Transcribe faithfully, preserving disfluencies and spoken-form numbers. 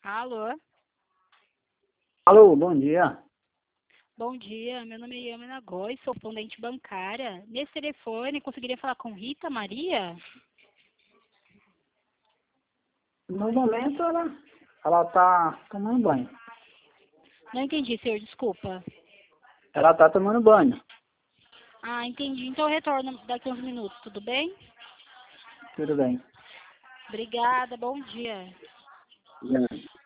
Alô? Alô, bom dia. Bom dia, meu nome é Yamina Góes, sou fundente bancária. Nesse telefone, conseguiria falar com Rita Maria? No momento ela ela tá tomando banho. Não entendi, senhor, desculpa. Ela tá tomando banho. Ah, entendi. Então eu retorno daqui a uns minutos, tudo bem? Tudo bem. Obrigada, bom dia. Bem.